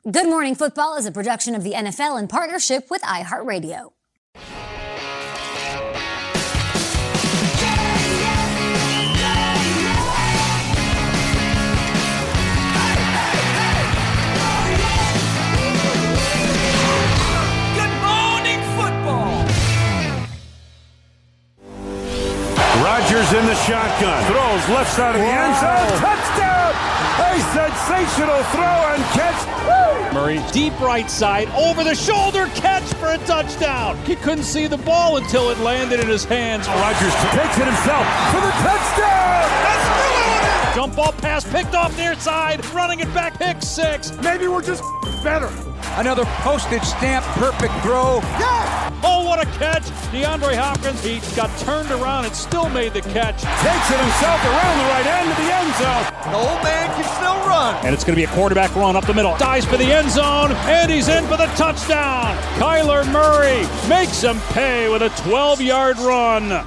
Good Morning Football is a production of the NFL in partnership with iHeartRadio. Rodgers in the shotgun. Throws left side of the end zone. Touchdown! A sensational throw and catch. Woo! Murray, deep right side, over the shoulder catch for a touchdown. He couldn't see the ball until it landed in his hands. Rodgers takes it himself for the touchdown! That's Jump ball pass picked off near side, running it back, pick six. Maybe we're just better. Another postage stamp perfect throw. Yeah! Oh, what a catch! DeAndre Hopkins, he got turned around and still made the catch. Takes it himself around the right end of the end zone. The old man can still run. And it's going to be a quarterback run up the middle. Dives for the end zone, and he's in for the touchdown. Kyler Murray makes him pay with a 12-yard run.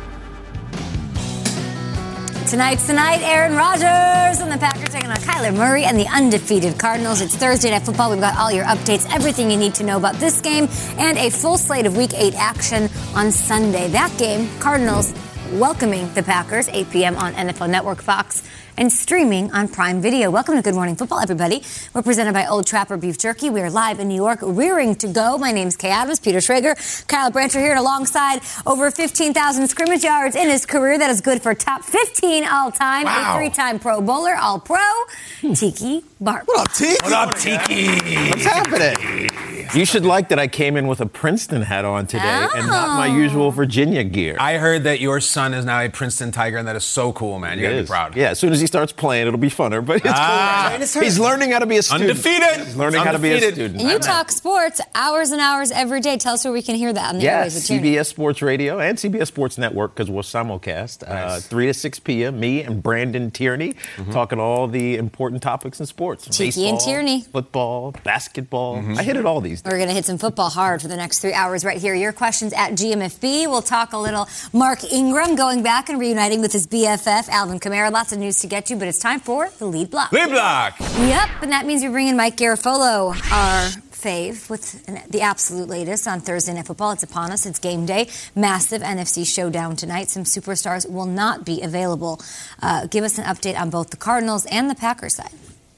Tonight's Aaron Rodgers and the Packers taking on Kyler Murray and the undefeated Cardinals. It's Thursday Night Football. We've got all your updates, everything you need to know about this game, and a full slate of Week 8 action on Sunday. That game, Cardinals welcoming the Packers, 8 p.m. on NFL Network, Fox, and streaming on Prime Video. Welcome to Good Morning Football, everybody. We're presented by Old Trapper Beef Jerky. We are live in New York, rearing to go. My name's Kay Adams, Peter Schrager, Kyle Brancher here, and alongside over 15,000 scrimmage yards in his career. That is good for top 15 all-time. Wow. A three-time Pro Bowler, All-Pro, Tiki Barber. What up, Tiki? What up, Tiki? What's happening? You should like that I came in with a Princeton hat on today and not my usual Virginia gear. I heard that your son is now a Princeton Tiger, and that is so cool, man. You gotta be proud. Yeah, as soon as he starts playing, it'll be funner, but it's cool. He's learning how to be a student. Undefeated. He's learning how to be a student. And you talk sports hours and hours every day. Tell us where we can hear that on the airwaves. CBS Sports Radio and CBS Sports Network, because we're simulcast. 3 to 6 p.m., me and Brandon Tierney talking all the important topics in sports. Tiki baseball, and Tierney. Football, basketball. I hit it all these days. We're going to hit some football hard for the next 3 hours right here. Your questions at GMFB. We'll talk a little Mark Ingram going back and reuniting with his BFF, Alvin Kamara. Lots of news to get to, but it's time for the lead block. Lead block! Yep, and that means we bring in Mike Garafolo, our fave, with the absolute latest on Thursday Night Football. It's upon us. It's game day. Massive NFC showdown tonight. Some superstars will not be available. Give us an update on both the Cardinals and the Packers side.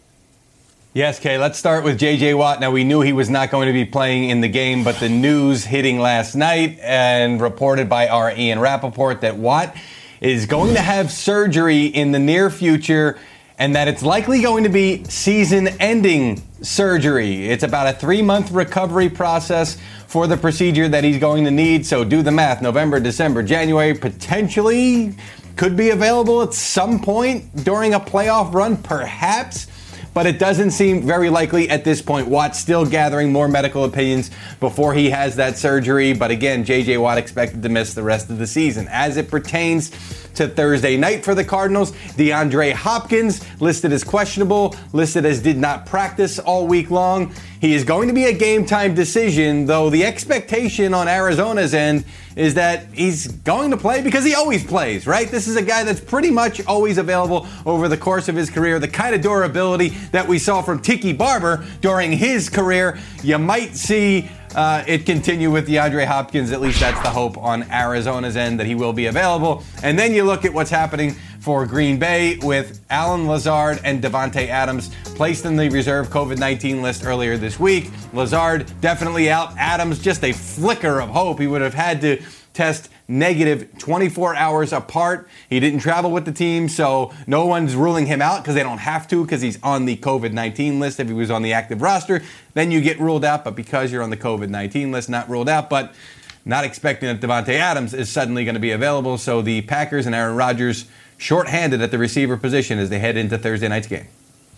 Yes, Kay, let's start with J.J. Watt. Now, we knew he was not going to be playing in the game, but the news hitting last night and reported by our Ian Rappaport that Watt is going to have surgery in the near future and that it's likely going to be season-ending surgery. It's about a 3-month recovery process for the procedure that he's going to need. So do the math. November, December, January, potentially could be available at some point during a playoff run, perhaps. But it doesn't seem very likely at this point. Watt's still gathering more medical opinions before he has that surgery. But again, J.J. Watt expected to miss the rest of the season. As it pertains to Thursday night for the Cardinals, DeAndre Hopkins listed as questionable, listed as did not practice all week long. He is going to be a game-time decision, though the expectation on Arizona's end is that he's going to play because he always plays, right? This is a guy that's pretty much always available over the course of his career. The kind of durability that we saw from Tiki Barber during his career, you might see it continue with DeAndre Hopkins. At least that's the hope on Arizona's end, that he will be available. And then you look at what's happening for Green Bay with Allen Lazard and Davante Adams placed in the reserve COVID-19 list earlier this week. Lazard definitely out. Adams, just a flicker of hope. He would have had to test negative 24 hours apart. He didn't travel with the team, so no one's ruling him out because they don't have to, because he's on the COVID-19 list. If he was on the active roster, then you get ruled out. But because you're on the COVID-19 list, not ruled out. But not expecting that Davante Adams is suddenly going to be available. So the Packers and Aaron Rodgers shorthanded at the receiver position as they head into Thursday night's game.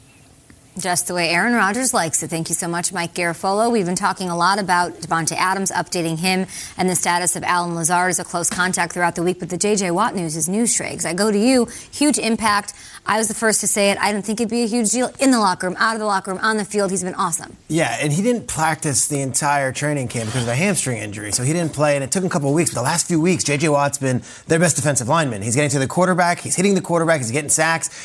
Just the way Aaron Rodgers likes it. Thank you so much, Mike Garafolo. We've been talking a lot about Davante Adams, updating him, and the status of Allen Lazard as a close contact throughout the week. But the J.J. Watt news is news, Shregs. I go to you. Huge impact. I was the first to say it. I didn't think it'd be a huge deal in the locker room, out of the locker room, on the field. He's been awesome. Yeah, and he didn't practice the entire training camp because of a hamstring injury. So he didn't play, and it took him a couple of weeks. But the last few weeks, J.J. Watt's been their best defensive lineman. He's getting to the quarterback. He's hitting the quarterback. He's getting sacks.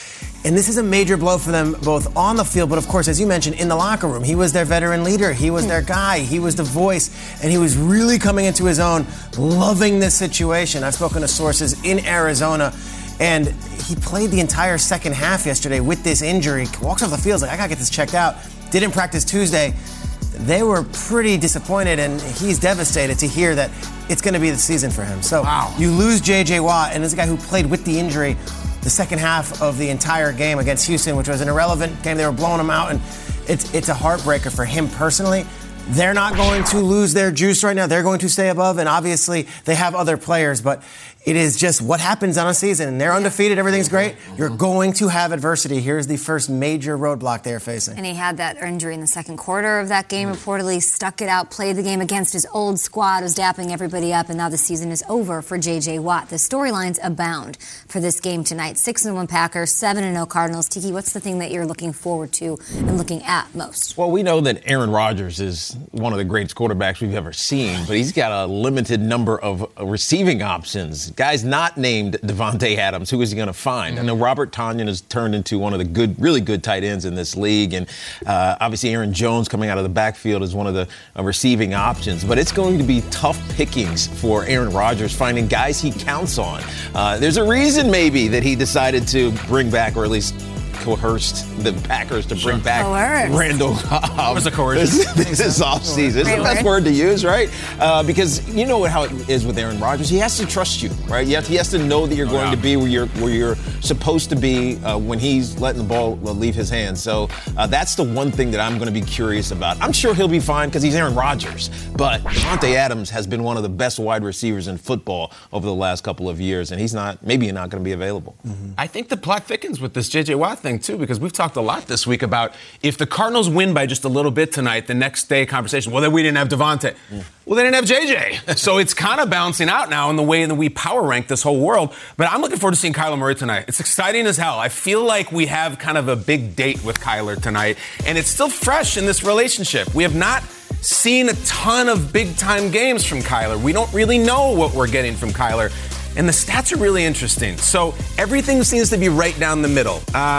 And this is a major blow for them both on the field, but of course, as you mentioned, in the locker room. He was their veteran leader. He was their guy. He was the voice. And he was really coming into his own, loving this situation. I've spoken to sources in Arizona, and he played the entire second half yesterday with this injury. Walks off the field, like, I got to get this checked out. Didn't practice Tuesday. They were pretty disappointed, and he's devastated to hear that it's going to be the season for him. So You lose J.J. Watt, and this is a guy who played with the injury the second half of the entire game against Houston, which was an irrelevant game. They were blowing him out, and it's a heartbreaker for him personally. They're not going to lose their juice right now. They're going to stay above, and obviously they have other players, but it is just what happens on a season. And they're undefeated. Everything's great. You're going to have adversity. Here's the first major roadblock they're facing. And he had that injury in the second quarter of that game, reportedly stuck it out, played the game against his old squad, was dapping everybody up, and now the season is over for J.J. Watt. The storylines abound for this game tonight. 6-1 Packers, 7-0 Cardinals. Tiki, what's the thing that you're looking forward to and looking at most? Well, we know that Aaron Rodgers is one of the greatest quarterbacks we've ever seen, but he's got a limited number of receiving options. Guys not named Davante Adams, who is he going to find? I know Robert Tonyan has turned into one of the really good tight ends in this league, and obviously Aaron Jones coming out of the backfield is one of the receiving options. But it's going to be tough pickings for Aaron Rodgers, finding guys he counts on. There's a reason maybe that he decided to bring back, or at least coerced the Packers to bring back Randall Cobb. Was a coercion. This offseason. It's the best word to use, right? Because you know how it is with Aaron Rodgers. He has to trust you, right? He has to know that you're going to be where you're supposed to be when he's letting the ball leave his hands. So that's the one thing that I'm going to be curious about. I'm sure he'll be fine because he's Aaron Rodgers. But Davante Adams has been one of the best wide receivers in football over the last couple of years, and he's not going to be available. Mm-hmm. I think the plot thickens with this J.J. Watt thing, too, because we've talked a lot this week about if the Cardinals win by just a little bit tonight, the next day conversation, well, then we didn't have Davante. Well, they didn't have J.J. So it's kind of balancing out now in the way that we power rank this whole world. But I'm looking forward to seeing Kyler Murray tonight. It's exciting as hell. I feel like we have kind of a big date with Kyler tonight, and it's still fresh in this relationship. We have not seen a ton of big-time games from Kyler. We don't really know what we're getting from Kyler. And the stats are really interesting. So everything seems to be right down the middle.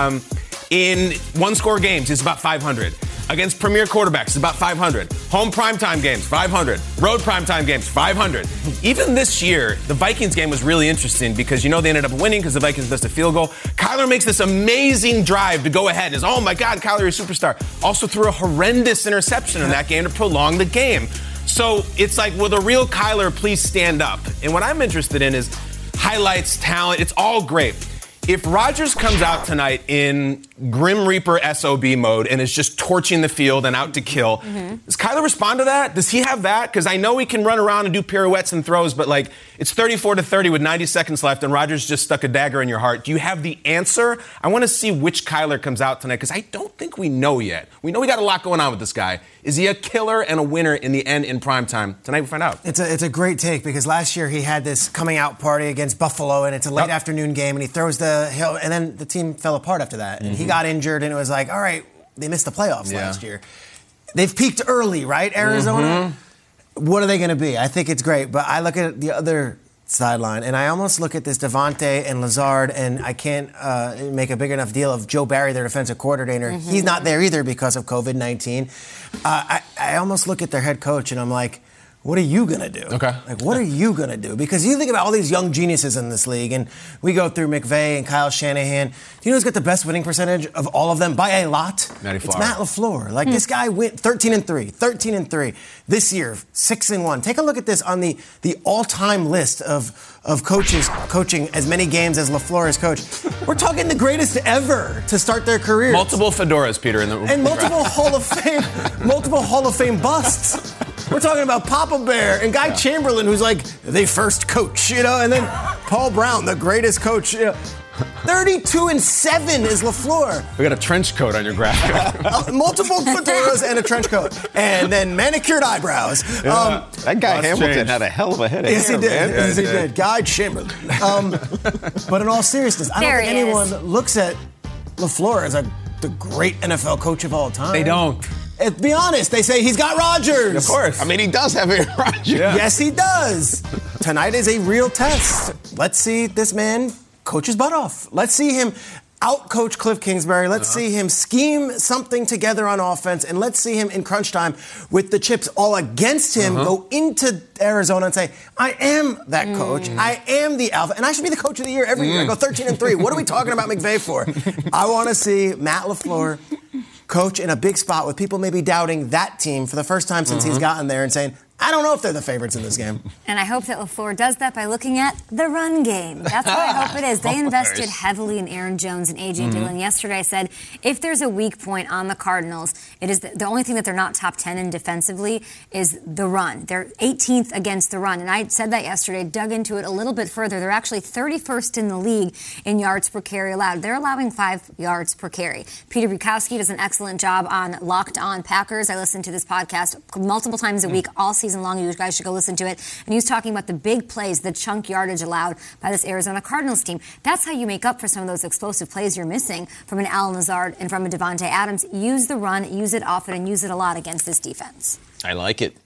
In one-score games, it's about 500. Against premier quarterbacks, it's about 500. Home primetime games, 500. Road primetime games, 500. Even this year, the Vikings game was really interesting because they ended up winning because the Vikings missed a field goal. Kyler makes this amazing drive to go ahead. Oh, my God, Kyler, you're a superstar. Also threw a horrendous interception in that game to prolong the game. So it's like, will the real Kyler please stand up? And what I'm interested in is highlights, talent. It's all great. If Rodgers comes out tonight in Grim Reaper SOB mode and is just torching the field and out to kill, does Kyler respond to that? Does he have that? Because I know he can run around and do pirouettes and throws, but it's 34-30 with 90 seconds left and Rodgers just stuck a dagger in your heart. Do you have the answer? I want to see which Kyler comes out tonight because I don't think we know yet. We know we got a lot going on with this guy. Is he a killer and a winner in the end in primetime? Tonight we find out. It's a great take because last year he had this coming out party against Buffalo and it's a late afternoon game and he throws the hill and then the team fell apart after that. And he got injured and it was like, all right, they missed the playoffs last year. They've peaked early, right, Arizona? What are they going to be? I think it's great. But I look at the other sideline, and I almost look at this Davante and Lazard, and I can't make a big enough deal of Joe Barry, their defensive coordinator. He's not there either because of COVID-19. I almost look at their head coach, and I'm like, what are you going to do? Okay. What are you going to do? Because you think about all these young geniuses in this league, and we go through McVay and Kyle Shanahan. Do you know who's got the best winning percentage of all of them by a lot? It's Matt LaFleur. This guy went 13-3. This year, 6-1. Take a look at this on the all-time list of coaches coaching as many games as LaFleur has coached. We're talking the greatest ever to start their careers. Multiple fedoras, Peter, and multiple Hall of Fame busts. We're talking about Papa Bear and Guy Chamberlain, who's like the first coach, and then Paul Brown, the greatest coach. 32-7 is LaFleur. We got a trench coat on your graphic. Multiple fedoras and a trench coat. And then manicured eyebrows. That guy Hamilton had a hell of a head of hair, he did. Man. Yes, he did. Guy Chamberlain. But in all seriousness, I don't think anyone looks at LaFleur as the great NFL coach of all time. They don't. Be honest, they say he's got Rodgers. Of course. I mean, he does have Aaron Rodgers. Yeah. Yes, he does. Tonight is a real test. Let's see this man coach his butt off. Let's see him out-coach Cliff Kingsbury. Let's see him scheme something together on offense, and let's see him in crunch time with the chips all against him go into Arizona and say, I am that coach. I am the alpha, and I should be the coach of the year every year. I go 13-3. What are we talking about McVay for? I want to see Matt LaFleur coach in a big spot with people maybe doubting that team for the first time since he's gotten there and saying, I don't know if they're the favorites in this game. And I hope that LaFleur does that by looking at the run game. That's what I hope it is. They invested heavily in Aaron Jones and A.J. Dillon. Yesterday I said, if there's a weak point on the Cardinals, it is the only thing that they're not top 10 in defensively is the run. They're 18th against the run. And I said that yesterday, dug into it a little bit further. They're actually 31st in the league in yards per carry allowed. They're allowing 5 yards per carry. Peter Bukowski does an excellent job on Locked On Packers. I listen to this podcast multiple times a week, all season long. You guys should go listen to it. And he was talking about the big plays, the chunk yardage allowed by this Arizona Cardinals team. That's how you make up for some of those explosive plays you're missing from an Al Lazard and from a Davante Adams. Use the run, use it often, and use it a lot against this defense. I like it.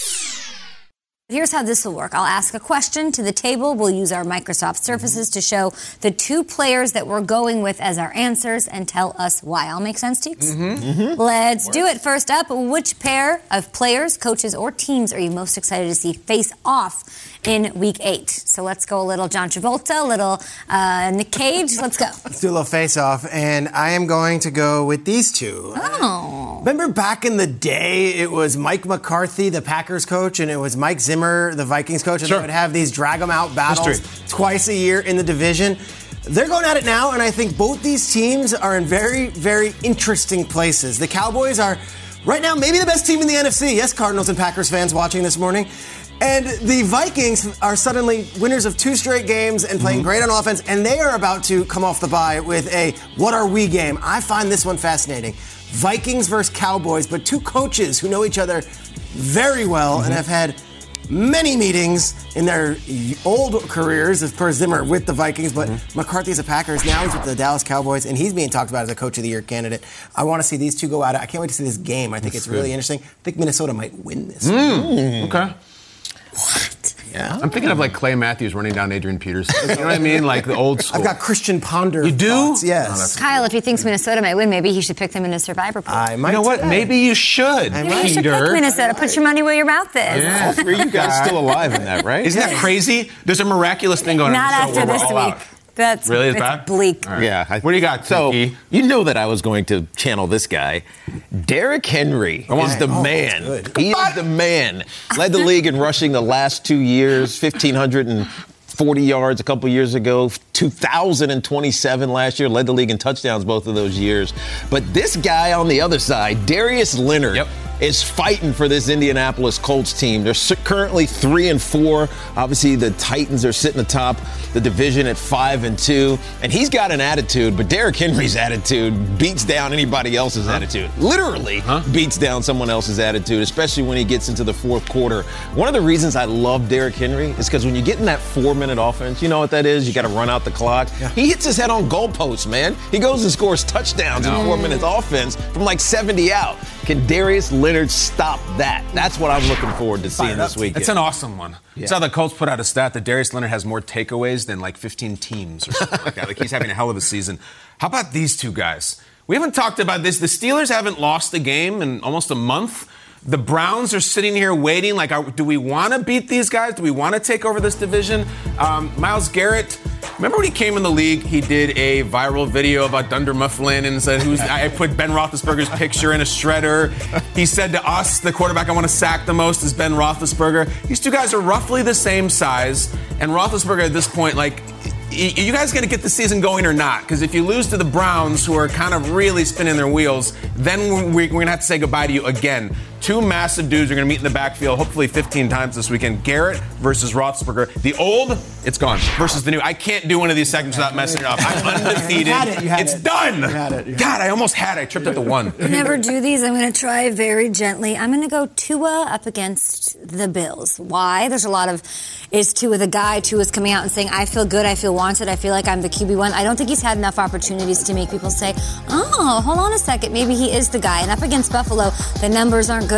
Here's how this will work. I'll ask a question to the table. We'll use our Microsoft Surfaces to show the 2 players that we're going with as our answers and tell us why. All make sense, Teeks? Let's do it. First up, which pair of players, coaches, or teams are you most excited to see face off in Week 8? So let's go a little John Travolta, a little Nick Cage. Let's go. Let's do a little face-off, and I am going to go with these 2. Oh. Remember back in the day, it was Mike McCarthy, the Packers coach, and it was Mike Zimmer, the Vikings coach, and they would have these drag-them-out battles twice a year in the division. They're going at it now, and I think both these teams are in very, very interesting places. The Cowboys are, right now, maybe the best team in the NFC. Yes, Cardinals and Packers fans watching this morning. And the Vikings are suddenly winners of 2 straight games and playing great on offense, and they are about to come off the bye with a what are we game. I find this one fascinating. Vikings versus Cowboys, but 2 coaches who know each other very well and have had many meetings in their old careers, as per Zimmer, with the Vikings, but McCarthy's a Packers. Now he's with the Dallas Cowboys, and he's being talked about as a Coach of the Year candidate. I want to see these 2 go at it. I can't wait to see this game. I think it's really interesting. I think Minnesota might win this. Okay. What? Yeah. I'm thinking of like Clay Matthews running down Adrian Peterson. You know what I mean? Like the old school. I've got Christian Ponder. You do? Thoughts. Yes. Kyle, if he thinks Minnesota might win, maybe he should pick them in a Survivor pool. I might. You know what? Maybe you should. Maybe you should pick Minnesota. Put your money where your mouth is. Yeah. All 3 of you guys still alive in that, right? Isn't that crazy? There's a miraculous thing going Not on. after this week. That's really it's bad? bleak. Right. Yeah. What do you got, So, Tiki? you know that I was going to channel this guy. Derrick Henry is the man. He is the man. Led the league in rushing the last 2 years, 1,540 yards a couple years ago, 2,027 last year, led the league in touchdowns both of those years. But this guy on the other side, Darius Leonard, is fighting for this Indianapolis Colts team. They're currently 3-4. Obviously, the Titans are sitting atop the division at 5-2. And he's got an attitude, but Derrick Henry's attitude beats down anybody else's attitude. Literally beats down someone else's attitude, especially when he gets into the 4th quarter. One of the reasons I love Derrick Henry is because when you get in that 4-minute offense, you know what that is? You got to run out the clock. Yeah. He hits his head on goalposts, man. He goes and scores touchdowns in 4 minutes offense from like 70 out. Can Darius Leonard stop that? That's what I'm looking forward to seeing this weekend. It's an awesome one. Yeah. It's how the Colts put out a stat that Darius Leonard has more takeaways than like 15 teams or something like that. Like he's having a hell of a season. How about these 2 guys? We haven't talked about this. The Steelers haven't lost a game in almost a month. The Browns are sitting here waiting. Like, do we want to beat these guys? Do we want to take over this division? Myles Garrett, remember when he came in the league, he did a viral video about Dunder Mifflin and said, I put Ben Roethlisberger's picture in a shredder. He said to us, the quarterback I want to sack the most is Ben Roethlisberger. These 2 guys are roughly the same size. And Roethlisberger at this point, like, you guys going to get the season going or not? Because if you lose to the Browns, who are kind of really spinning their wheels, then we're going to have to say goodbye to you again. 2 massive dudes are going to meet in the backfield, hopefully 15 times this weekend. Garrett versus Roethlisberger. The old, it's gone, versus the new. I can't do one of these segments without messing it up. I'm undefeated. It's done. God, I almost had it. I tripped at the 1. I never do these. I'm going to try very gently. I'm going to go Tua up against the Bills. Why? There's a lot of, is Tua the guy? Tua's coming out and saying, I feel good, I feel wanted, I feel like I'm the QB1. I don't think he's had enough opportunities to make people say, oh, hold on a second, maybe he is the guy. And up against Buffalo, the numbers aren't good.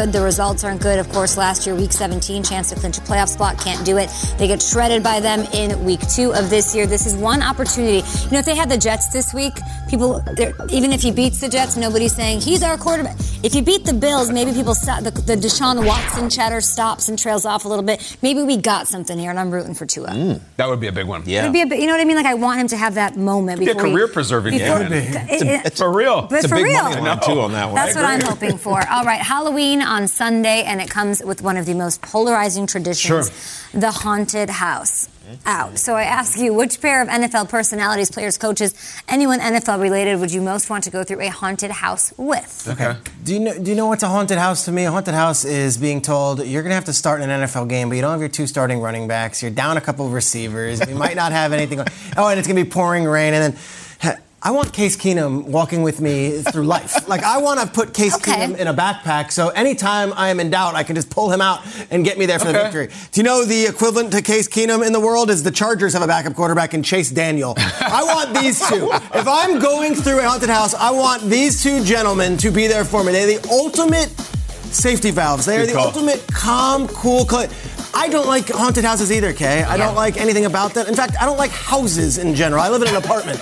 good. The results aren't good. Of course, last year, Week 17, chance to clinch a playoff spot, can't do it. They get shredded by them in Week 2 of this year. This is one opportunity. You know, if they had the Jets this week, even if he beats the Jets, nobody's saying, he's our quarterback. If you beat the Bills, maybe people stop, the Deshaun Watson chatter stops and trails off a little bit. Maybe we got something here, and I'm rooting for Tua. That would be a big one. Yeah. It would be you know what I mean? Like, I want him to have that moment. It'd be a career-preserving game. It's for real. But It's a for big real. money line, too, on that one. That's what I'm hoping for. All right, Halloween on Sunday, and it comes with one of the most polarizing traditions, the haunted house. Out. So I ask you, which pair of NFL personalities, players, coaches, anyone NFL related would you most want to go through a haunted house with? Okay. Do you know what's a haunted house to me? A haunted house is being told you're going to have to start in an NFL game, but you don't have your 2 starting running backs. You're down a couple of receivers. You might not have anything. Oh, and it's going to be pouring rain. And then I want Case Keenum walking with me through life. Like, I want to put Case Keenum in a backpack, so anytime I am in doubt, I can just pull him out and get me there for the victory. Do you know the equivalent to Case Keenum in the world is the Chargers have a backup quarterback in Chase Daniel. I want these two. If I'm going through a haunted house, I want these 2 gentlemen to be there for me. They're the ultimate safety valves. They are the ultimate calm, cool. I don't like haunted houses either, Kay. I don't like anything about that. In fact, I don't like houses in general. I live in an apartment.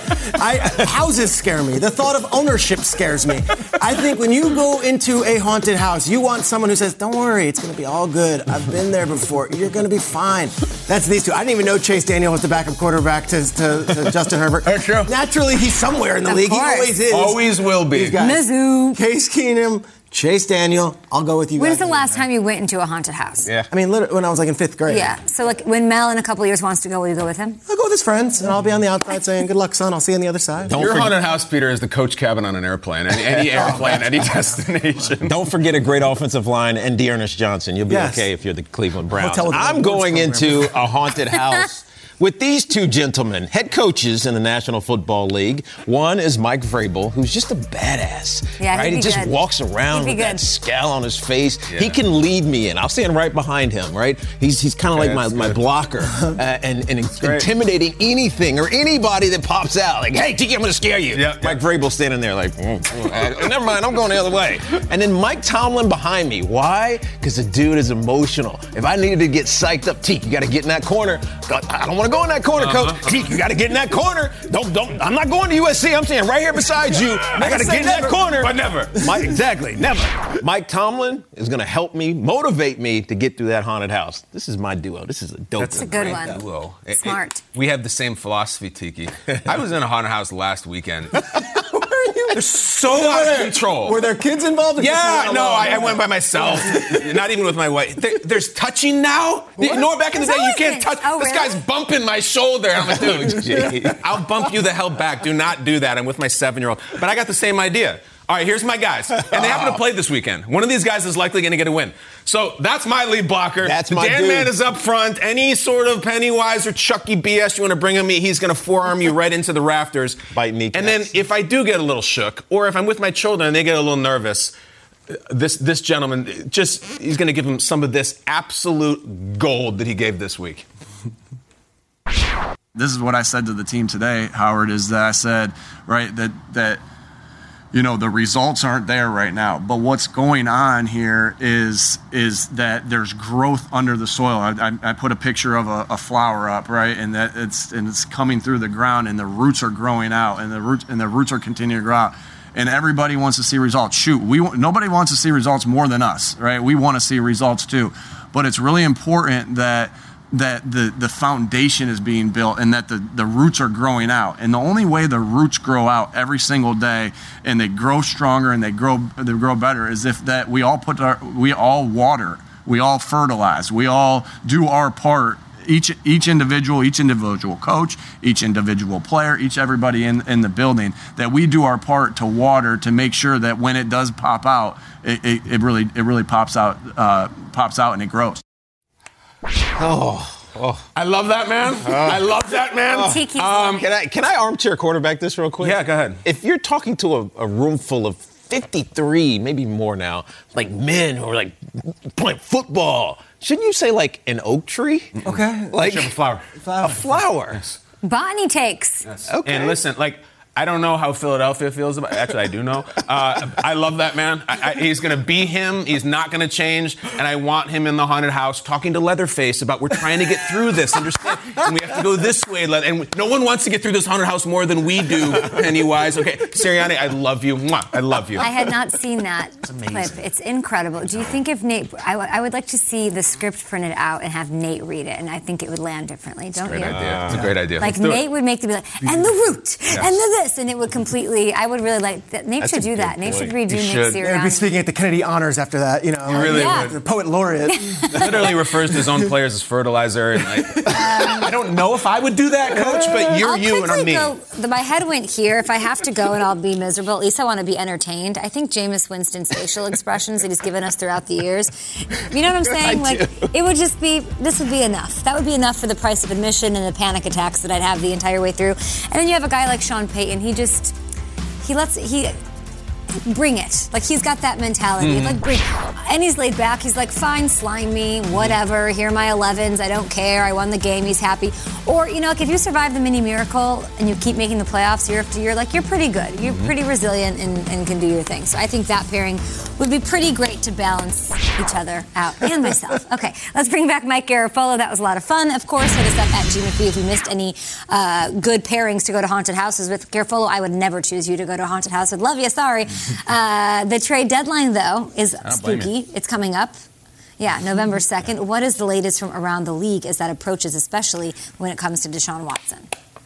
Houses scare me. The thought of ownership scares me. I think when you go into a haunted house, you want someone who says, don't worry, it's going to be all good. I've been there before. You're going to be fine. That's these 2. I didn't even know Chase Daniel was the backup quarterback to Justin Herbert. That's true. Naturally, he's somewhere in the league. Course. He always is. Always will be. These guys. Mizzou. Case Keenum, Chase Daniel. I'll go with you. When's guys. the last time you went into a haunted house? Yeah. I mean, literally, when I was like in 5th grade. Yeah. So like when Mel in a couple of years wants to go, will you go with him? I'll go with his friends, and I'll be on the outside saying, good luck, son. I'll see you on the other side. Your haunted house, Peter, is the coach cabin on an airplane. Any airplane, any destination. Don't forget a great offensive line and Dearness Johnson. You'll be okay if you're the Cleveland Browns. I'm going into a haunted house with these 2 gentlemen, head coaches in the National Football League. One is Mike Vrabel, who's just a badass. Yeah, right? He just good. walks around with that scowl on his face. Yeah. He can lead me in. I'll stand right behind him, right? He's kind of like my blocker and intimidating anything or anybody that pops out. Like, hey, Tiki, I'm going to scare you. Yep. Mike Vrabel standing there like, never mind, I'm going the other way. And then Mike Tomlin behind me. Why? Because the dude is emotional. If I needed to get psyched up, Tiki, you got to get in that corner. I don't want to go in that corner, Coach. Tiki, you got to get in that corner. Don't. I'm not going to USC. I'm standing right here beside you. I got to get in that corner. But never. Exactly, never. Mike Tomlin is going to help me, motivate me to get through that haunted house. This is my duo. This is a dope. That's a good one. Duo. Smart. We have the same philosophy, Tiki. I was in a haunted house last weekend. They're so out of control. Were there kids involved? Yeah, no, I went by myself. Not even with my wife. There's touching now? You know, back in the day, you can't touch. Oh, this guy's bumping my shoulder. I'm like, dude, I'll bump you the hell back. Do not do that. I'm with my 7-year-old. But I got the same idea. All right, here's my guys. And they happen to play this weekend. One of these guys is likely going to get a win. So that's my lead blocker. That's my Dan dude. Man is up front. Any sort of Pennywise or Chucky BS you want to bring on me, he's going to forearm you right into the rafters. Bite kneecaps. And then if I do get a little shook, or if I'm with my children and they get a little nervous, this gentleman, he's going to give him some of this absolute gold that he gave this week. This is what I said to the team today, Howard, is that I said, right, that you know, the results aren't there right now. But what's going on here is that there's growth under the soil. I put a picture of a flower up, right, and that it's coming through the ground, and the roots are growing out, and the roots are continuing to grow out. And everybody wants to see results. Shoot, nobody wants to see results more than us, right? We want to see results too. But it's really important that the foundation is being built and that the roots are growing out. And the only way the roots grow out every single day and they grow stronger and they grow better is if that we all water, we all fertilize, we all do our part. Each individual coach, each individual player, everybody in the building, that we do our part to water to make sure that when it does pop out, it really pops out and it grows. I love that man. I love that man. Can I armchair quarterback this real quick? Yeah, go ahead. If you're talking to a room full of 53, maybe more now, like men who are like playing football, shouldn't you say like an oak tree? Okay. Like a flower. A flower. Botany takes. Yes. Okay. And listen, like, I don't know how Philadelphia feels about it. Actually, I do know. I love that man. He's going to be him. He's not going to change. And I want him in the haunted house talking to Leatherface about we're trying to get through this, understand? And we have to go this way. And no one wants to get through this haunted house more than we do, Pennywise. Okay, Sirianni, I love you. Mwah, I love you. I had not seen that clip. It's incredible. Do you think if Nate... I would like to see the script printed out and have Nate read it, and I think it would land differently. Don't you? It's a great idea. Like Nate would make them be like, and the root, and the this, and it would completely... I would really like that. Nate should do that. Nate should redo Nate Sirianni. I'd be speaking at the Kennedy Honors after that, you know. Really yeah. The poet laureate. Literally refers to his own players as fertilizer. And I don't know if I would do that, Coach, but you're you and I'm me. My head went here. If I have to go and I'll be miserable, at least I want to be entertained. I think Jameis Winston's facial expressions that he's given us throughout the years, you know what I'm saying? Like, it would just be, this would be enough. That would be enough for the price of admission and the panic attacks that I'd have the entire way through. And then you have a guy like Sean Payton. He bring it. Like, he's got that mentality. Like, bring it. And he's laid back. He's like, fine, slime me, whatever. Here are my 11s. I don't care. I won the game. He's happy. Or, you know, like, if you survive the mini miracle and you keep making the playoffs year after year, like, you're pretty good. You're pretty resilient and can do your thing. So I think that pairing would be pretty great to balance each other out. And myself. Okay, let's bring back Mike Garafolo. That was a lot of fun. Of course, hit us up at GMFB if you missed any good pairings to go to haunted houses with Garafolo. I would never choose you to go to a haunted house. I'd love you. Sorry. The trade deadline, though, is spooky. It's coming up. Yeah, November 2nd. What is the latest from around the league as that approaches, especially when it comes to Deshaun Watson?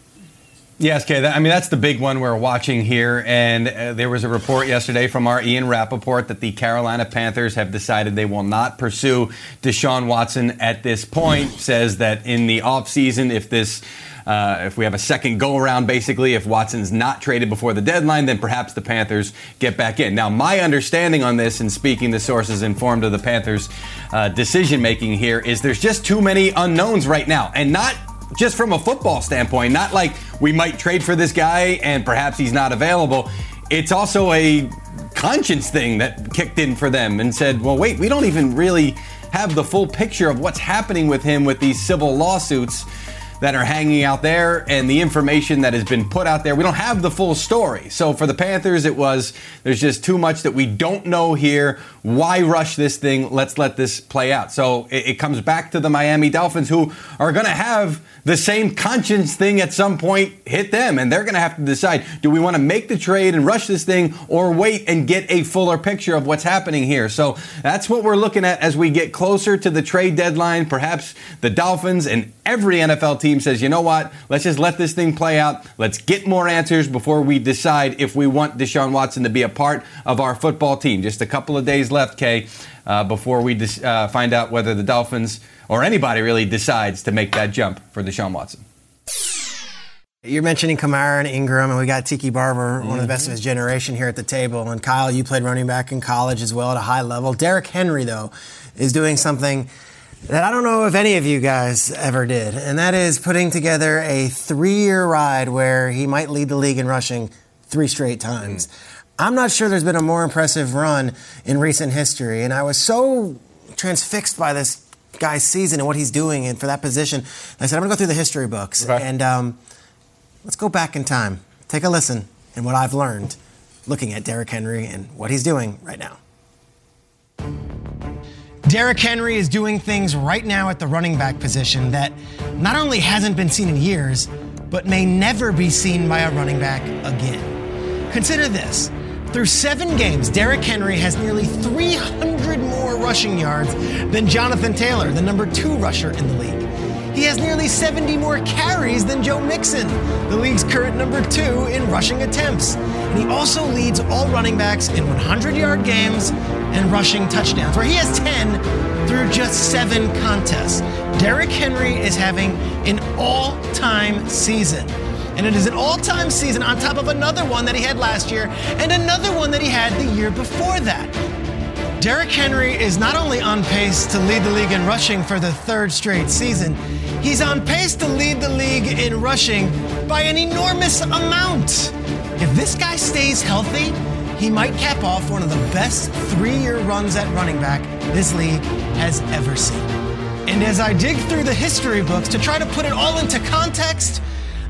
Yes, Kay. That's the big one we're watching here. And there was a report yesterday from our Ian Rappaport that the Carolina Panthers have decided they will not pursue Deshaun Watson at this point. Says that in the offseason, if we have a second go-around, basically, if Watson's not traded before the deadline, then perhaps the Panthers get back in. Now, my understanding on this, and speaking to sources informed of the Panthers' decision-making here, is there's just too many unknowns right now. And not just from a football standpoint, not like we might trade for this guy and perhaps he's not available. It's also a conscience thing that kicked in for them and said, well, wait, we don't even really have the full picture of what's happening with him with these civil lawsuits that are hanging out there and the information that has been put out there. We don't have the full story. So for the Panthers, there's just too much that we don't know here. Why rush this thing? Let's let this play out. So it comes back to the Miami Dolphins, who are going to have the same conscience thing at some point hit them. And they're going to have to decide, do we want to make the trade and rush this thing or wait and get a fuller picture of what's happening here? So that's what we're looking at as we get closer to the trade deadline. Perhaps the Dolphins and every NFL team says, you know what, let's just let this thing play out. Let's get more answers before we decide if we want Deshaun Watson to be a part of our football team. Just a couple of days left, Kay, before we find out whether the Dolphins or anybody really decides to make that jump for Deshaun Watson. You're mentioning Kamara and Ingram, and we got Tiki Barber, one of the best of his generation here at the table. And Kyle, you played running back in college as well at a high level. Derrick Henry, though, is doing something that I don't know if any of you guys ever did, and that is putting together a 3-year ride where he might lead the league in rushing 3 straight times. I'm not sure there's been a more impressive run in recent history, and I was so transfixed by this guy's season and what he's doing and for that position. I said, I'm going to go through the history books, and let's go back in time. Take a listen and what I've learned looking at Derrick Henry and what he's doing right now. Derrick Henry is doing things right now at the running back position that not only hasn't been seen in years, but may never be seen by a running back again. Consider this. Through 7 games, Derrick Henry has nearly 300 more rushing yards than Jonathan Taylor, the number 2 rusher in the league. He has nearly 70 more carries than Joe Mixon, the league's current number 2 in rushing attempts. And he also leads all running backs in 100-yard games and rushing touchdowns, where he has 10 through just 7 contests. Derrick Henry is having an all-time season. And it is an all-time season on top of another one that he had last year and another one that he had the year before that. Derrick Henry is not only on pace to lead the league in rushing for the 3rd straight season, he's on pace to lead the league in rushing by an enormous amount. If this guy stays healthy, he might cap off one of the best 3-year runs at running back this league has ever seen. And as I dig through the history books to try to put it all into context,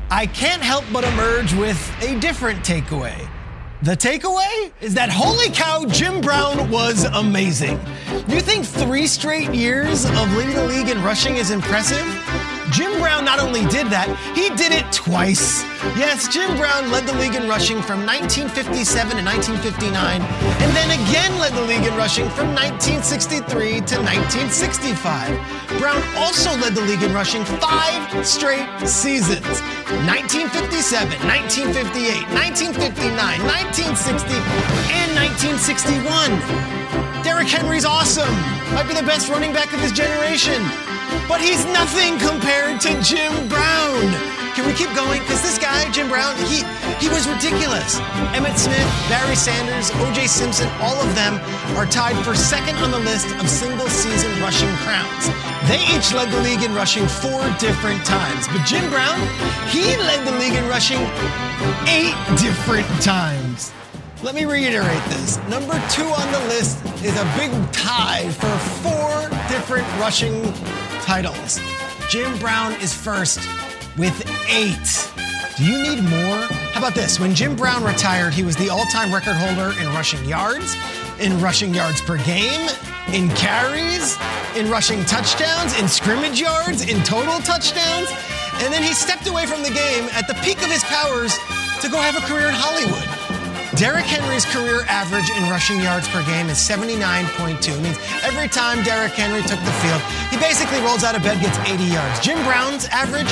I can't help but emerge with a different takeaway. The takeaway is that, holy cow, Jim Brown was amazing. You think 3 straight years of leading the league in rushing is impressive? Jim Brown not only did that, he did it twice. Yes, Jim Brown led the league in rushing from 1957 to 1959, and then again led the league in rushing from 1963 to 1965. Brown also led the league in rushing 5 straight seasons. 1957, 1958, 1959, 1960, and 1961. Derrick Henry's awesome. Might be the best running back of his generation. But he's nothing compared to Jim Brown. Can we keep going? Because this guy, Jim Brown, he was ridiculous. Emmitt Smith, Barry Sanders, O.J. Simpson, all of them are tied for second on the list of single-season rushing crowns. They each led the league in rushing 4 different times. But Jim Brown, he led the league in rushing 8 different times. Let me reiterate this. Number 2 on the list is a big tie for 4 different rushing titles. Jim Brown is first with 8. Do you need more? How about this? When Jim Brown retired, he was the all-time record holder in rushing yards per game, in carries, in rushing touchdowns, in scrimmage yards, in total touchdowns. And then he stepped away from the game at the peak of his powers to go have a career in Hollywood. Derrick Henry's career average in rushing yards per game is 79.2. It means every time Derrick Henry took the field, he basically rolls out of bed, gets 80 yards. Jim Brown's average,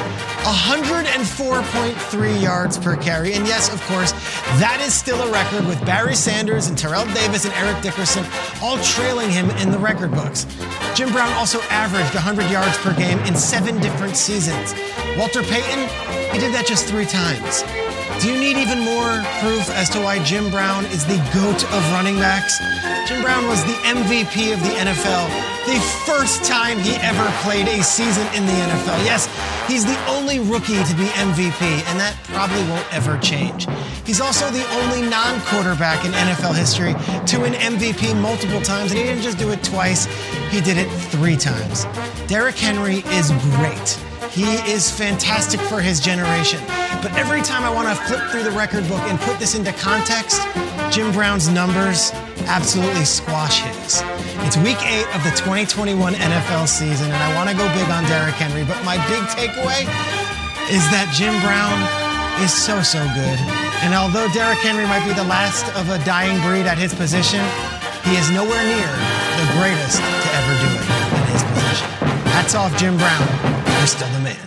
104.3 yards per carry. And yes, of course, that is still a record with Barry Sanders and Terrell Davis and Eric Dickerson all trailing him in the record books. Jim Brown also averaged 100 yards per game in 7 different seasons. Walter Payton, he did that just 3 times. Do you need even more proof as to why Jim Brown is the GOAT of running backs? Jim Brown was the MVP of the NFL, the first time he ever played a season in the NFL. Yes, he's the only rookie to be MVP, and that probably won't ever change. He's also the only non-quarterback in NFL history to win MVP multiple times, and he didn't just do it twice, he did it 3 times. Derrick Henry is great. He is fantastic for his generation. But every time I want to flip through the record book and put this into context, Jim Brown's numbers absolutely squash his. It's week 8 of the 2021 NFL season, and I want to go big on Derrick Henry, but my big takeaway is that Jim Brown is so good. And although Derrick Henry might be the last of a dying breed at his position, he is nowhere near the greatest to ever do it in his position. Hats off, Jim Brown. You're still the man.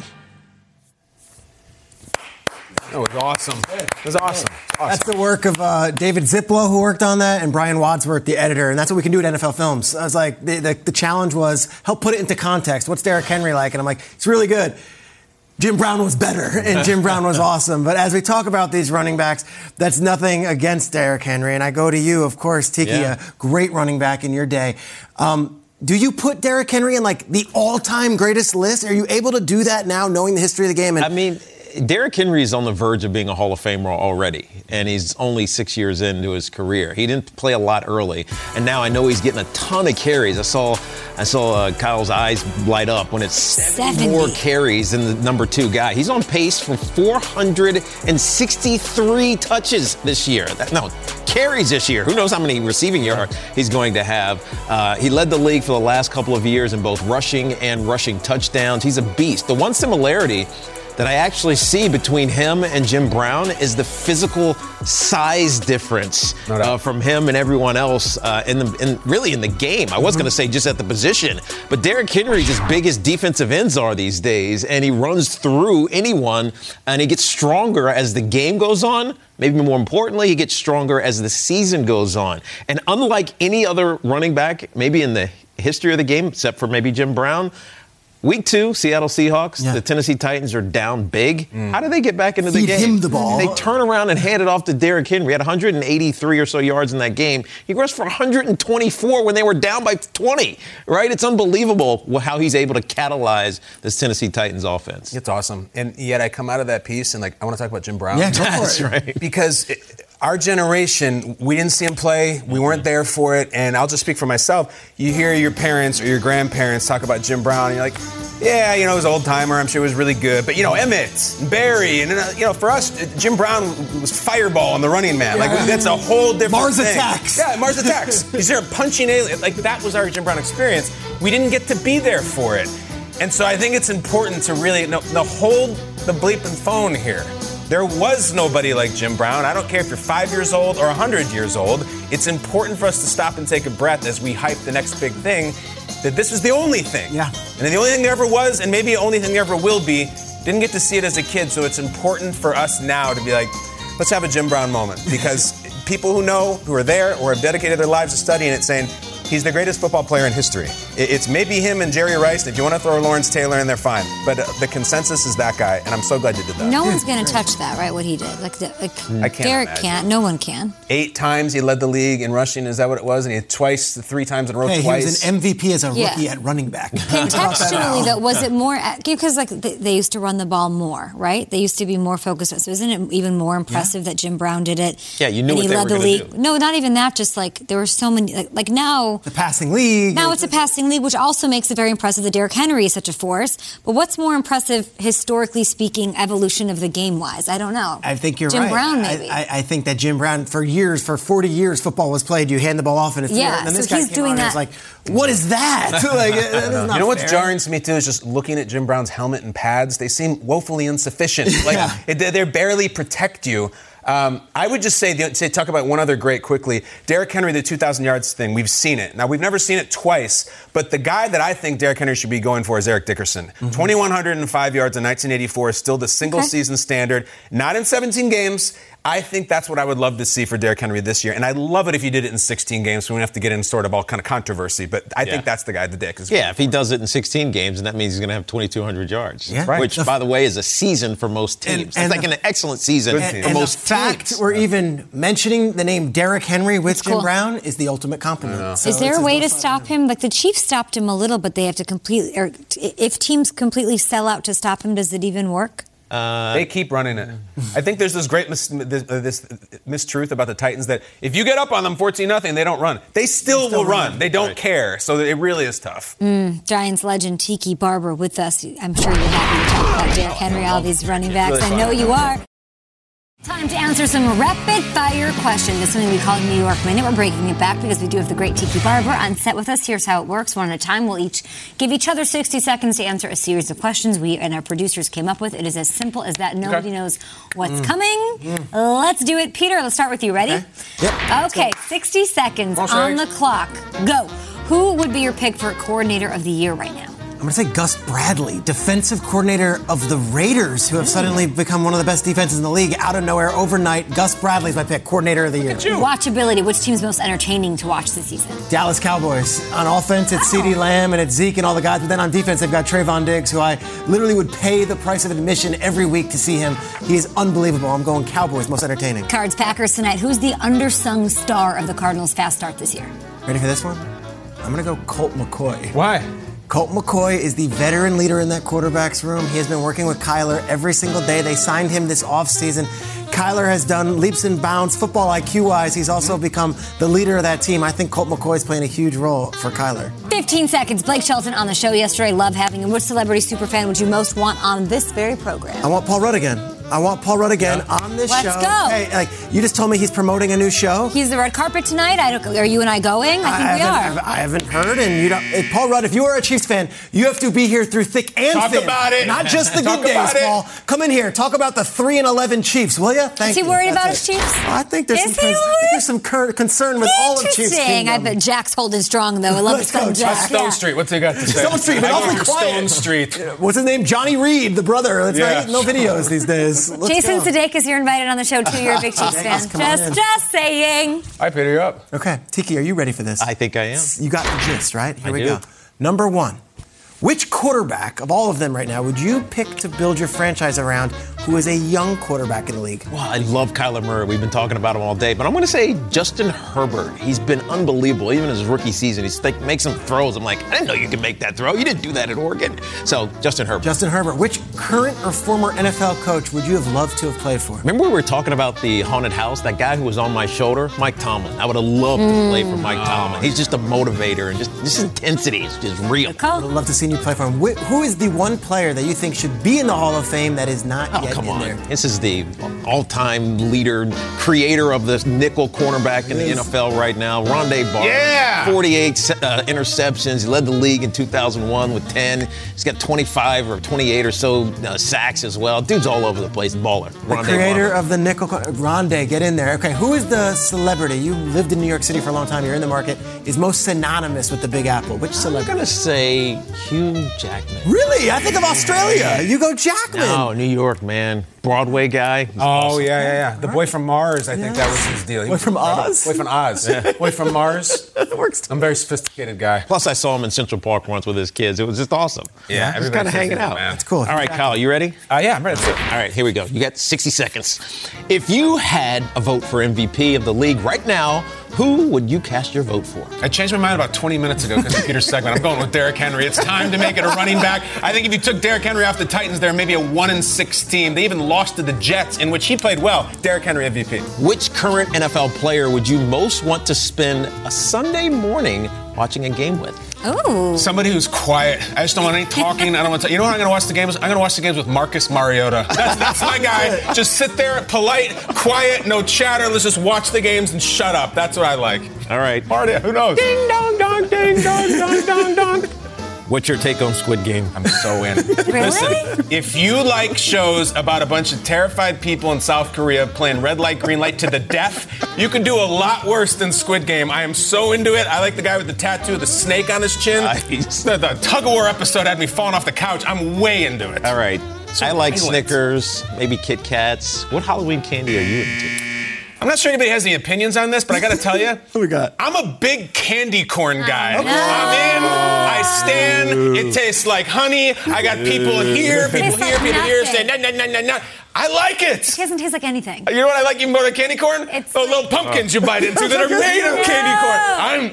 That was awesome. It was awesome. That's the work of David Ziplo, who worked on that, and Brian Wadsworth, the editor. And that's what we can do at NFL Films. I was like, the challenge was help put it into context. What's Derrick Henry like? And I'm like, it's really good. Jim Brown was better, and Jim Brown was awesome. But as we talk about these running backs, that's nothing against Derrick Henry. And I go to you, of course, Tiki, a great running back in your day. Do you put Derrick Henry in like the all-time greatest list? Are you able to do that now, knowing the history of the game? I mean, Derrick Henry is on the verge of being a Hall of Famer already, and he's only 6 years into his career. He didn't play a lot early, and now I know he's getting a ton of carries. I saw Kyle's eyes light up when it's 70 more carries than the number 2 guy. He's on pace for 463 touches this year. Carries this year. Who knows how many receiving yards he's going to have. He led the league for the last couple of years in both rushing and rushing touchdowns. He's a beast. The one similarity that I actually see between him and Jim Brown is the physical size difference from him and everyone else really in the game. I was going to say just at the position, but Derrick Henry's as big as defensive ends are these days, and he runs through anyone, and he gets stronger as the game goes on. Maybe more importantly, he gets stronger as the season goes on. And unlike any other running back, maybe in the history of the game, except for maybe Jim Brown, Week 2, Seattle Seahawks, the Tennessee Titans are down big. How do they get back into the game? Feed him the ball. They turn around and hand it off to Derrick Henry. He had 183 or so yards in that game. He rushed for 124 when they were down by 20, right? It's unbelievable how he's able to catalyze this Tennessee Titans offense. It's awesome. And yet I come out of that piece and, I want to talk about Jim Brown. Yeah, go for it. Right. Because our generation, we didn't see him play. We weren't there for it. And I'll just speak for myself. You hear your parents or your grandparents talk about Jim Brown, and you're like, yeah, he was an old-timer. I'm sure he was really good. But, Emmett and Barry, and, for us, Jim Brown was Fireball on the Running Man. Like, that's a whole different Mars thing. Attacks. Yeah, Mars Attacks. He's there punching aliens. Like, that was our Jim Brown experience. We didn't get to be there for it. And so I think it's important to really hold the bleeping phone here. There was nobody like Jim Brown. I don't care if you're 5 years old or 100 years old. It's important for us to stop and take a breath as we hype the next big thing, that this was the only thing. Yeah. And the only thing there ever was, and maybe the only thing there ever will be. Didn't get to see it as a kid, so it's important for us now to be like, let's have a Jim Brown moment. Because people who are there or have dedicated their lives to studying it saying, he's the greatest football player in history. It's maybe him and Jerry Rice. And if you want to throw Lawrence Taylor in there, fine. But the consensus is that guy, and I'm so glad you did that. No one's going to touch that, right? What he did, I can't. Derek imagine. can't. No one can. 8 times he led the league in rushing. Is that what it was? And he had 3 times in a row. Hey, twice. he was an MVP as a rookie at running back. Contextually, though, was it more because they used to run the ball more, right? They used to be more focused. So isn't it even more impressive that Jim Brown did it? Yeah, you knew what they were going to do. No, not even that. Just there were so many. Like now, the passing league. Now it's a passing league, which also makes it very impressive that Derrick Henry is such a force. But what's more impressive, historically speaking, evolution of the game-wise? I don't know. I think you're Jim right. Jim Brown, maybe. I think that Jim Brown, for 40 years, football was played. You hand the ball off in a field, and then this guy came on and was like, what is that? That is not what's fair. jarring to me, too, is just looking at Jim Brown's helmet and pads. They seem woefully insufficient. They barely protect you. I would just say, talk about one other great quickly. Derrick Henry, the 2,000 yards thing, we've seen it. Now, we've never seen it twice, but the guy that I think Derrick Henry should be going for is Eric Dickerson. 2,105 yards in 1984 is still the single-season standard. Not in 17 games. I think that's what I would love to see for Derrick Henry this year. And I'd love it if he did it in 16 games, so we don't have to get in sort of all kind of controversy. But I think that's the guy the Dick is going if he does it in 16 games, then that means he's going to have 2,200 yards. Yeah. Right. Which, by the way, is a season for most teams. It's like an excellent season for most teams. The fact we're even mentioning the name Derrick Henry with Jim Brown is the ultimate compliment. So is there a way to stop him? Like the Chiefs stopped him a little, but they have to completely. Or if teams completely sell out to stop him, does it even work? They keep running it. I think there's this great this mistruth about the Titans that if you get up on them 14-0, they don't run. They still will run. They don't care. So it really is tough. Giants legend Tiki Barber with us. I'm sure you're happy to talk about Derrick Henry, all these running backs. I know you are. Time to answer some rapid-fire questions. It's something we call New York Minute. We're breaking it back because we do have the great Tiki Barber on set with us. Here's how it works. One at a time. We'll each give each other 60 seconds to answer a series of questions we and our producers came up with. It is as simple as that. Nobody knows what's coming. Let's do it. Peter, let's start with you. Ready? Okay, 60 seconds on the clock. Go. Who would be your pick for coordinator of the year right now? I'm going to say Gus Bradley, defensive coordinator of the Raiders, who have suddenly become one of the best defenses in the league out of nowhere overnight. Gus Bradley is my pick, coordinator of the year. Watchability. Which team's most entertaining to watch this season? Dallas Cowboys. On offense, it's CeeDee Lamb and it's Zeke and all the guys. But then on defense, they've got Trayvon Diggs, who I literally would pay the price of admission every week to see him. He is unbelievable. I'm going Cowboys, most entertaining. Cards Packers tonight. Who's the undersung star of the Cardinals' fast start this year? Ready for this one? I'm going to go Colt McCoy. Why? Colt McCoy is the veteran leader in that quarterback's room. He has been working with Kyler every single day. They signed him this offseason. Kyler has done leaps and bounds football IQ-wise. He's also become the leader of that team. I think Colt McCoy is playing a huge role for Kyler. 15 seconds. Blake Shelton on the show yesterday. Love having him. Which celebrity superfan would you most want on this very program? I want Paul Rudd again. on this show. Let's go. Hey, you just told me he's promoting a new show. He's the red carpet tonight. Are you and I going? I think we are. I haven't heard, and you don't. Paul Rudd, if you are a Chiefs fan, you have to be here through thick and thin. Talk about it. Not just the good days, Paul. Come in here. Talk about the 3-11 Chiefs, will you? Is he worried about his Chiefs? I think there's some concern with all of Chiefs. Interesting. I bet Jack's holding strong, though. I love his friend Jack. Stone Street. What's he got to say? Stone Street, but awfully quiet. Stone Street. What's his name? Johnny Reed, the brother. No videos these days. Jason Sudeikis, you're invited on the show, too. You're a big Chiefs fan. Just saying. All right, Peter, you're up. Okay. Tiki, are you ready for this? I think I am. You got the gist, right? Here we go. Number one. Which quarterback of all of them right now would you pick to build your franchise around who is a young quarterback in the league? Well, I love Kyler Murray. We've been talking about him all day. But I'm going to say Justin Herbert. He's been unbelievable. Even in his rookie season, he's makes some throws. I'm like, I didn't know you could make that throw. You didn't do that at Oregon. So, Justin Herbert. Justin Herbert. Which current or former NFL coach would you have loved to have played for? Remember we were talking about the haunted house? That guy who was on my shoulder? Mike Tomlin. I would have loved to play for Mike Tomlin. He's just a motivator, and just intensity is just real. I would love to see you play for him. Who is the one player that you think should be in the Hall of Fame that is not yet come in on. there? This is the all-time leader, creator of this nickel cornerback in the NFL right now, Rondé Barber. Yeah! 48 interceptions. He led the league in 2001 with 10. He's got 25 or 28 or so sacks as well. Dude's all over the place. Baller. The creator of the nickel, Rondé, get in there. Okay, who is the celebrity? You lived in New York City for a long time. You're in the market. Is most synonymous with the Big Apple? Which celebrity? I'm going to say Hugh Jackman. Really? I think of Australia. You go Jackman. No, New York, man. Broadway guy. He's awesome. Yeah. The boy from Mars, I think that was his deal. Boy from Oz? Boy from Oz. Yeah. Boy from Mars. That works too. I'm a very sophisticated guy. Plus, I saw him in Central Park once with his kids. It was just awesome. Yeah, just kind of hanging out. That's cool. All right, Kyle, you ready? Yeah, I'm ready. All right, here we go. You got 60 seconds. If you had a vote for MVP of the league right now, who would you cast your vote for? I changed my mind about 20 minutes ago because of Peter's segment. I'm going with Derrick Henry. It's time to make it a running back. I think if you took Derrick Henry off the Titans, they're maybe a 1-6 team. They even lost to the Jets, in which he played well. Derrick Henry MVP. Which current NFL player would you most want to spend a Sunday morning watching a game with? Ooh. Somebody who's quiet. I just don't want any talking. I don't want to. You know what I'm going to watch the games? I'm going to watch the games with Marcus Mariota. That's my guy. Just sit there, polite, quiet, no chatter. Let's just watch the games and shut up. That's what I like. All right. Marty, who knows? Ding dong dong, ding dong dong dong dong. What's your take on Squid Game? I'm so in. Really? Listen, if you like shows about a bunch of terrified people in South Korea playing red light, green light to the death, you can do a lot worse than Squid Game. I am so into it. I like the guy with the tattoo, the snake on his chin. Nice. The tug-of-war episode had me falling off the couch. I'm way into it. All right. I like violent. Snickers, maybe Kit Kats. What Halloween candy are you into? I'm not sure anybody has any opinions on this, but I got to tell you, What we got? I'm a big candy corn guy. No. I'm in. I stand. It tastes like honey. I got people here, people Tastes here, like people here nothing. saying, nah. I like it. It doesn't taste like anything. You know what I like even more than candy corn? It's Those little pumpkins you bite into that are made of candy corn.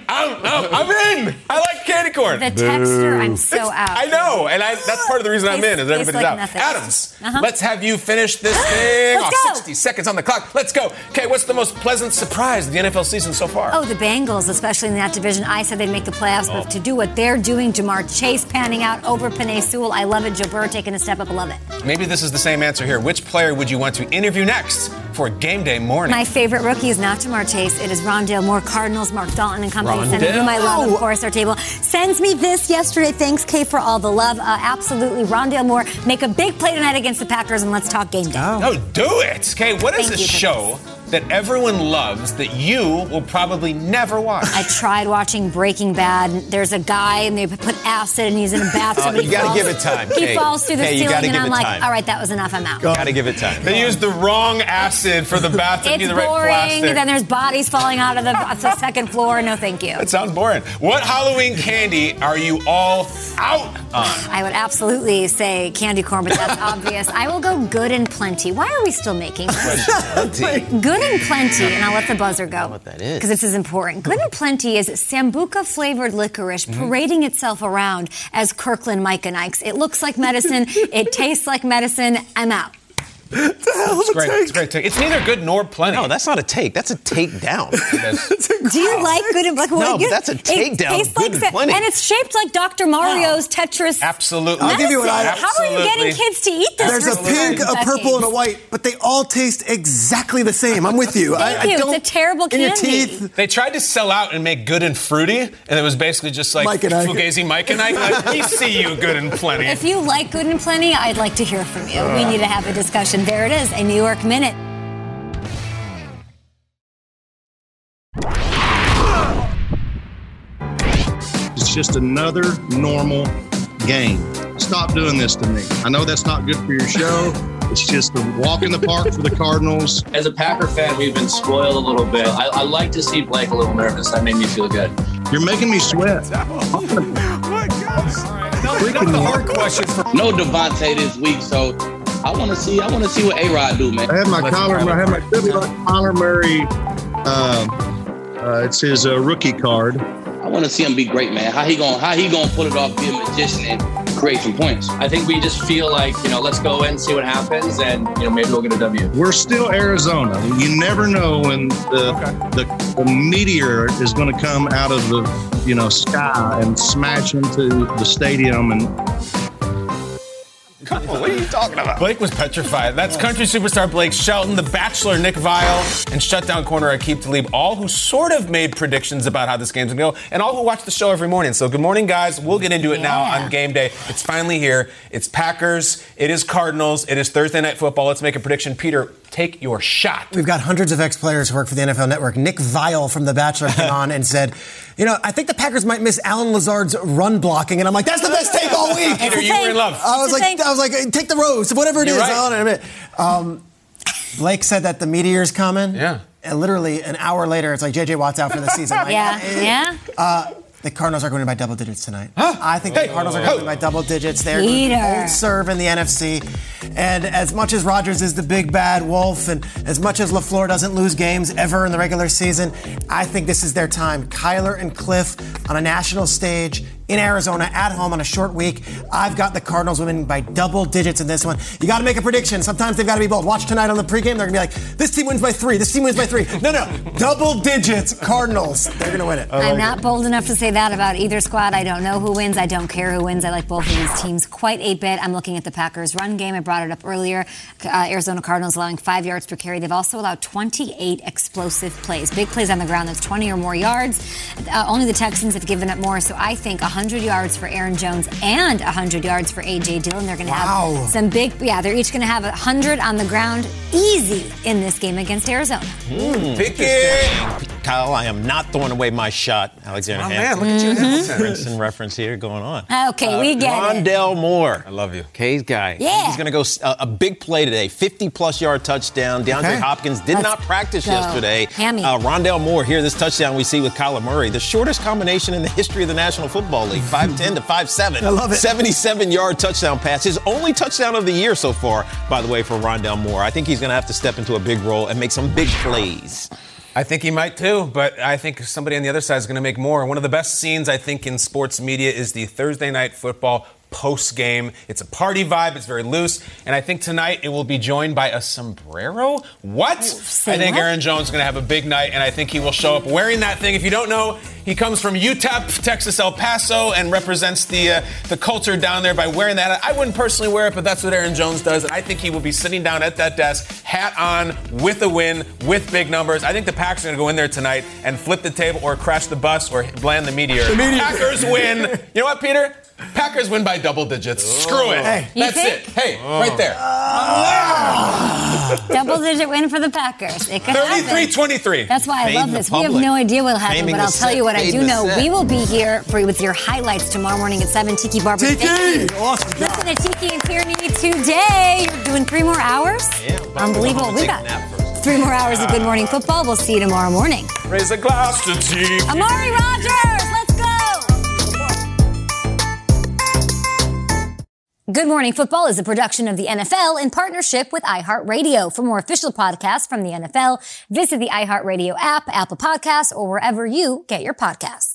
I'm in. I like candy corn. The texture, I'm so out. I know, and that's part of the reason I'm in, is Tastes everybody's like out. nothing. Adams, Uh-huh. let's have you finish this thing. Let's go. 60 seconds on the clock. Let's go. Okay, what's the most pleasant surprise of the NFL season so far? Oh, the Bengals, especially in that division. I said they'd make the playoffs, but to do what they're doing, Jamar Chase panning out over Penei Sewell. I love it. Joe Burrow taking a step up. I love it. Maybe this is the same answer here. Which player would you want to interview next for game day morning? My favorite rookie is not Jamar Chase. It is Rondale Moore. Cardinals, Mark Dalton and company. Sending whom I love, of course, our table. Sends me this yesterday. Thanks, Kay, for all the love. Absolutely. Rondale Moore, make a big play tonight against the Packers, and let's talk game day. No, do it. Okay, what is Thank a you for show that everyone loves that you will probably never watch? I tried watching Breaking Bad. There's a guy, and they put acid, and he's in a bathtub. You got to give it time. He Kay. falls through the Kay, you ceiling, gotta and give I'm it like, time. all right, that was enough. I'm out. Got to give it time. They used the wrong acid for the bathtub. It's Give the right boring. plastic. Then there's bodies falling out of the second floor. No, thank you. That sounds boring. What Halloween candy are you all out on? I would absolutely say candy corn, but that's obvious. I will go Good and Plenty. Why are we still making this? Good and Plenty, and I'll let the buzzer go. What that is. Because this is important. Good and Plenty is Sambuca-flavored licorice parading itself around as Kirkland Mike and Ike's. It looks like medicine. It tastes like medicine. I'm out. It's great. It's great. It's neither good nor plenty. No, that's not a take. That's a take down. Do you like Good and Plenty? No, but that's a takedown. It tastes Good like and Plenty. and it's shaped like Dr. Mario's Tetris. Absolutely. I'll give you what I- How are you getting kids to eat this? There's a for pink, a decades? purple, and a white, but they all taste exactly the same. I'm with you. Thank you. It's a terrible in your candy. teeth. They tried to sell out and make Good and Fruity, and it was basically just like Mike and Ike. Fugazi Mike and Ike. Like, we see you, Good and Plenty. If you like Good and Plenty, I'd like to hear from you. We need to have a discussion. There it is, a New York Minute. It's just another normal game. Stop doing this to me. I know that's not good for your show. It's just a walk in the park for the Cardinals. As a Packer fan, we've been spoiled a little bit. I like to see Blake a little nervous. That made me feel good. You're making me sweat. Oh my gosh. Not the hard questions. No Devontae this week, so I want to see what A-Rod do, man. I have my good luck Kyler Murray. It's his rookie card. I want to see him be great, man. How he gonna pull it off, be a magician, and create some points? I think we just feel like, let's go in and see what happens, and maybe we'll get a W. We're still Arizona. You never know when the meteor is going to come out of the sky and smash into the stadium and. Come on, what are you talking about? Blake was petrified. That's country superstar Blake Shelton, The Bachelor Nick Viall, and shutdown corner Aqib Talib, all who sort of made predictions about how this game's going to go, and all who watch the show every morning. So good morning, guys. We'll get into it now on game day. It's finally here. It's Packers. It is Cardinals. It is Thursday Night Football. Let's make a prediction. Peter, take your shot. We've got hundreds of ex-players who work for the NFL Network. Nick Viall from The Bachelor came on and said, I think the Packers might miss Alan Lazard's run blocking. And I'm like, that's the best take all week. Peter, you were in love. I was like, take the roast, whatever it is. Right. I'll admit. Blake said that the meteor's coming. Yeah. And literally an hour later, it's like J.J. Watt's out for the season. The Cardinals are going to win by double digits tonight. I think the Cardinals are going to win by double digits. They're going to serve in the NFC. And as much as Rodgers is the big bad wolf, and as much as LaFleur doesn't lose games ever in the regular season, I think this is their time. Kyler and Cliff on a national stage in Arizona at home on a short week. I've got the Cardinals winning by double digits in this one. You got to make a prediction. Sometimes they've got to be bold. Watch tonight on the pregame. They're going to be like, this team wins by 3. This team wins by 3. No. Double digits, Cardinals. They're going to win it. I'm not bold enough to say that about either squad. I don't know who wins. I don't care who wins. I like both of these teams quite a bit. I'm looking at the Packers run game. I brought it up earlier. Arizona Cardinals allowing 5 yards per carry. They've also allowed 28 explosive plays. Big plays on the ground. That's 20 or more yards. Only the Texans have given up more. So I think 100 yards for Aaron Jones and 100 yards for A.J. Dillon. They're going to have some big, they're each going to have 100 on the ground easy in this game against Arizona. Pick it. Kyle, I am not throwing away my shot. Alexander man, look at you. Princeton reference here going on. Okay, we get Rondell Moore. I love you. K's guy. Yeah. He's going to go a big play today. 50-plus yard touchdown. DeAndre Hopkins did not practice yesterday. Rondell Moore here, this touchdown we see with Kyler Murray. The shortest combination in the history of the National Football League. 5'10 to 5'7. I love it. 77-yard touchdown pass. His only touchdown of the year so far, by the way, for Rondell Moore. I think he's going to have to step into a big role and make some big plays. I think he might too, but I think somebody on the other side is going to make more. One of the best scenes, I think, in sports media is the Thursday Night Football post-game. It's a party vibe. It's very loose. And I think tonight it will be joined by a sombrero. What? I think Aaron Jones is going to have a big night, and I think he will show up wearing that thing. If you don't know, he comes from UTEP, Texas, El Paso, and represents the culture down there by wearing that. I wouldn't personally wear it, but that's what Aaron Jones does. And I think he will be sitting down at that desk, hat on, with a win, with big numbers. I think the Packers are going to go in there tonight and flip the table or crash the bus or land the meteor. Packers win. You know what, Peter? Packers win by double digits. Screw it. Hey. That's it. Hey, right there. Double-digit win for the Packers. It could happen. 33-23. That's why I love this. We have no idea what will happen, but I'll tell you what I do know. We will be here with your highlights tomorrow morning at 7. Tiki Barber. Tiki! Awesome. Listen to Tiki and Tierney today. You're doing 3 more hours? Yeah. Unbelievable. We got 3 more hours of Good Morning Football. We'll see you tomorrow morning. Raise a glass to Tiki. Amari Rogers, let's go! Good Morning Football is a production of the NFL in partnership with iHeartRadio. For more official podcasts from the NFL, visit the iHeartRadio app, Apple Podcasts, or wherever you get your podcasts.